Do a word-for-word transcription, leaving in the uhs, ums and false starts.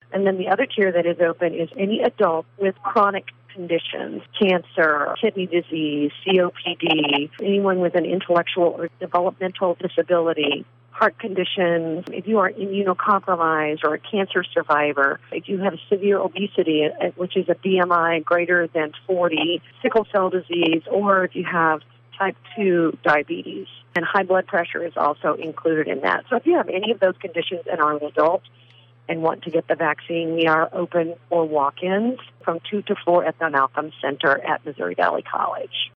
And then the other tier that is open is any adult with chronic conditions, cancer, kidney disease, C O P D, anyone with an intellectual or developmental disability, heart conditions, if you are immunocompromised or a cancer survivor, if you have severe obesity, which is a B M I greater than forty, sickle cell disease, or if you have type two diabetes. And high blood pressure is also included in that. So if you have any of those conditions and are an adult and want to get the vaccine, we are open for walk-ins from two to four at the Malcolm Center at Missouri Valley College.